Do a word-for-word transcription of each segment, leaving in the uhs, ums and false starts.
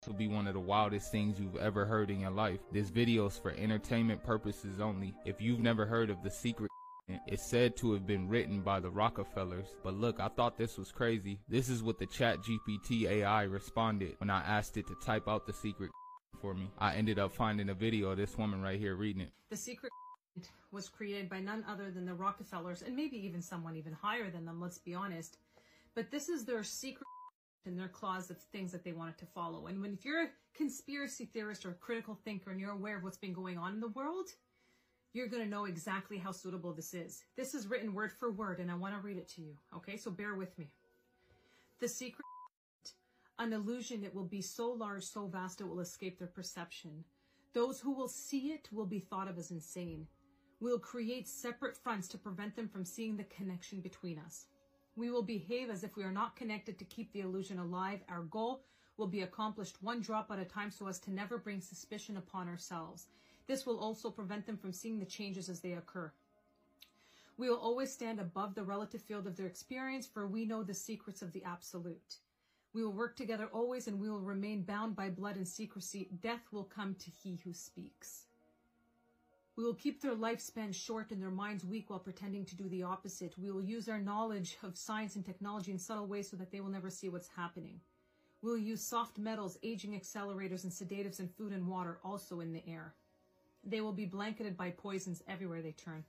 will be one of the wildest things you've ever heard in your life. This video is for entertainment purposes only. If you've never heard of The Secret, it's said to have been written by the Rockefellers. But look, I thought this was crazy. This is what the ChatGPT A I responded when I asked it to type out the secret for me. I ended up finding a video of this woman right here reading it. The secret was created by none other than the Rockefellers, and maybe even someone even higher than them, let's be honest. But this is their secret in their clause of things that they wanted to follow. And when if you're a conspiracy theorist or a critical thinker and you're aware of what's been going on in the world, you're going to know exactly how suitable this is. This is written word for word, and I want to read it to you. Okay, so bear with me. The secret, an illusion, it will be so large, so vast, it will escape their perception. Those who will see it will be thought of as insane. We'll create separate fronts to prevent them from seeing the connection between us. We will behave as if we are not connected to keep the illusion alive. Our goal will be accomplished one drop at a time so as to never bring suspicion upon ourselves. This will also prevent them from seeing the changes as they occur. We will always stand above the relative field of their experience, for we know the secrets of the absolute. We will work together always, and we will remain bound by blood and secrecy. Death will come to he who speaks. We will keep their lifespan short and their minds weak while pretending to do the opposite. We will use our knowledge of science and technology in subtle ways so that they will never see what's happening. We will use soft metals, aging accelerators, and sedatives in food and water, also in the air. They will be blanketed by poisons everywhere they turn.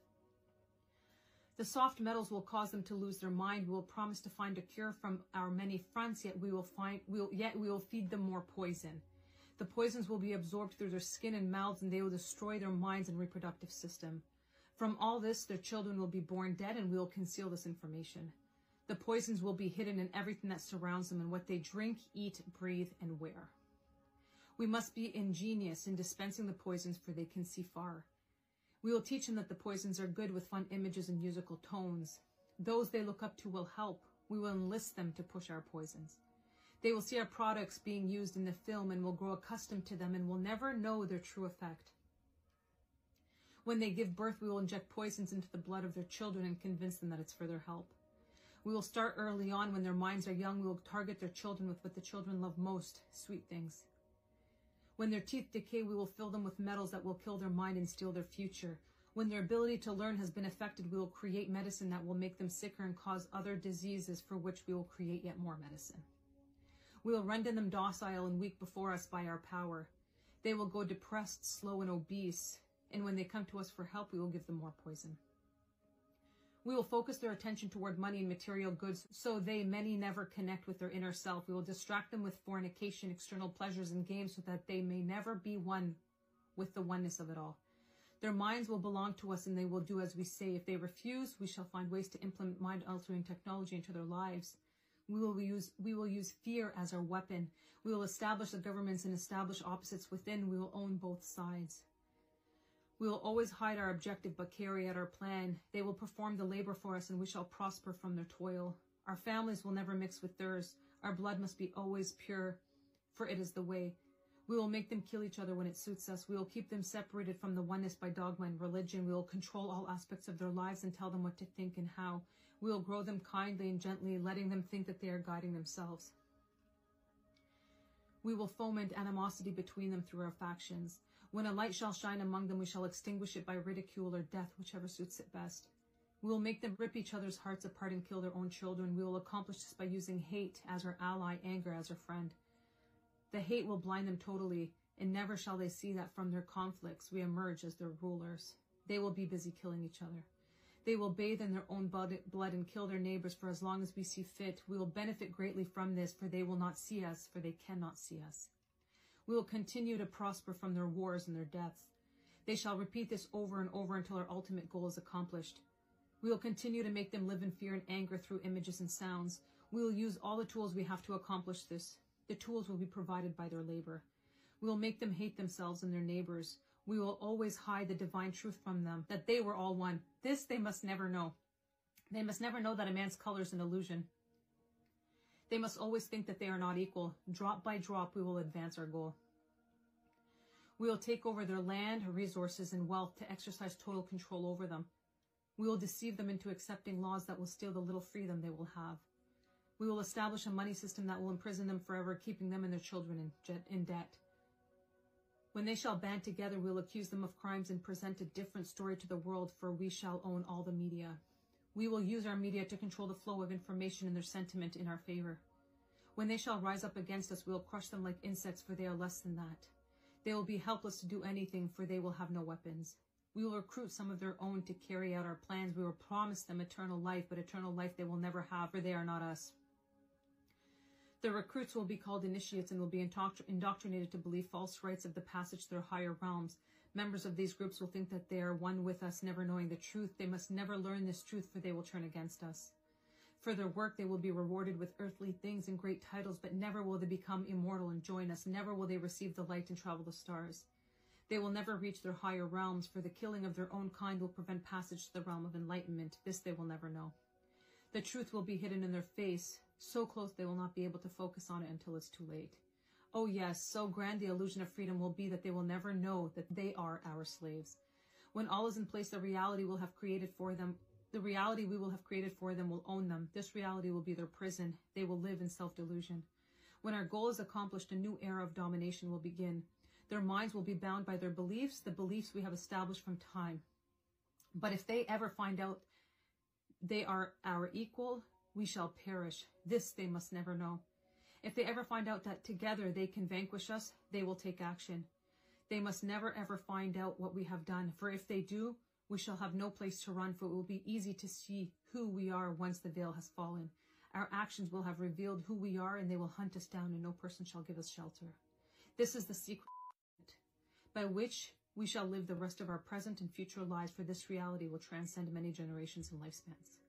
The soft metals will cause them to lose their mind. We will promise to find a cure from our many fronts, yet we will find, we will, yet we will feed them more poison. The poisons will be absorbed through their skin and mouths, and they will destroy their minds and reproductive system. From all this, their children will be born dead, and we will conceal this information. The poisons will be hidden in everything that surrounds them and what they drink, eat, breathe, and wear. We must be ingenious in dispensing the poisons, for they can see far. We will teach them that the poisons are good with fun images and musical tones. Those they look up to will help. We will enlist them to push our poisons. They will see our products being used in the film and will grow accustomed to them and will never know their true effect. When they give birth, we will inject poisons into the blood of their children and convince them that it's for their help. We will start early on. When their minds are young, we will target their children with what the children love most, sweet things. When their teeth decay, we will fill them with metals that will kill their mind and steal their future. When their ability to learn has been affected, we will create medicine that will make them sicker and cause other diseases, for which we will create yet more medicine. We will render them docile and weak before us by our power. They will go depressed, slow, and obese, and when they come to us for help, we will give them more poison. We will focus their attention toward money and material goods, so they, many, never connect with their inner self. We will distract them with fornication, external pleasures, and games, so that they may never be one with the oneness of it all. Their minds will belong to us, and they will do as we say. If they refuse, we shall find ways to implement mind-altering technology into their lives. We will use we will use fear as our weapon. We will establish the governments and establish opposites within. We will own both sides. We will always hide our objective but carry out our plan. They will perform the labor for us, and we shall prosper from their toil. Our families will never mix with theirs. Our blood must be always pure, for it is the way. We will make them kill each other when it suits us. We will keep them separated from the oneness by dogma and religion. We will control all aspects of their lives and tell them what to think and how. We will grow them kindly and gently, letting them think that they are guiding themselves. We will foment animosity between them through our factions. When a light shall shine among them, we shall extinguish it by ridicule or death, whichever suits it best. We will make them rip each other's hearts apart and kill their own children. We will accomplish this by using hate as our ally, anger as our friend. The hate will blind them totally, and never shall they see that from their conflicts we emerge as their rulers. They will be busy killing each other. They will bathe in their own blood and kill their neighbors for as long as we see fit. We will benefit greatly from this, for they will not see us, for they cannot see us. We will continue to prosper from their wars and their deaths. They shall repeat this over and over until our ultimate goal is accomplished. We will continue to make them live in fear and anger through images and sounds. We will use all the tools we have to accomplish this. The tools will be provided by their labor. We will make them hate themselves and their neighbors. We will always hide the divine truth from them, that they were all one. This they must never know. They must never know that a man's color is an illusion. They must always think that they are not equal. Drop by drop, we will advance our goal. We will take over their land, resources, and wealth to exercise total control over them. We will deceive them into accepting laws that will steal the little freedom they will have. We will establish a money system that will imprison them forever, keeping them and their children in, jet, in debt. When they shall band together, we will accuse them of crimes and present a different story to the world, for we shall own all the media. We will use our media to control the flow of information and their sentiment in our favor. When they shall rise up against us, we will crush them like insects, for they are less than that. They will be helpless to do anything, for they will have no weapons. We will recruit some of their own to carry out our plans. We will promise them eternal life, but eternal life they will never have, for they are not us. The recruits will be called initiates and will be indoctrinated to believe false rites of the passage to their higher realms. Members of these groups will think that they are one with us, never knowing the truth. They must never learn this truth, for they will turn against us. For their work, they will be rewarded with earthly things and great titles, but never will they become immortal and join us. Never will they receive the light and travel the stars. They will never reach their higher realms, for the killing of their own kind will prevent passage to the realm of enlightenment. This they will never know. The truth will be hidden in their face, so close they will not be able to focus on it until it's too late. Oh yes, so grand the illusion of freedom will be that they will never know that they are our slaves. When all is in place, the reality will have created for them, the reality we will have created for them will own them. This reality will be their prison. They will live in self-delusion. When our goal is accomplished, a new era of domination will begin. Their minds will be bound by their beliefs, the beliefs we have established from time. But if they ever find out they are our equal, we shall perish. This they must never know. If they ever find out that together they can vanquish us, they will take action. They must never ever find out what we have done, for if they do, we shall have no place to run, for it will be easy to see who we are once the veil has fallen. Our actions will have revealed who we are, and they will hunt us down, and no person shall give us shelter. This is the secret by which we shall live the rest of our present and future lives, for this reality will transcend many generations and lifespans.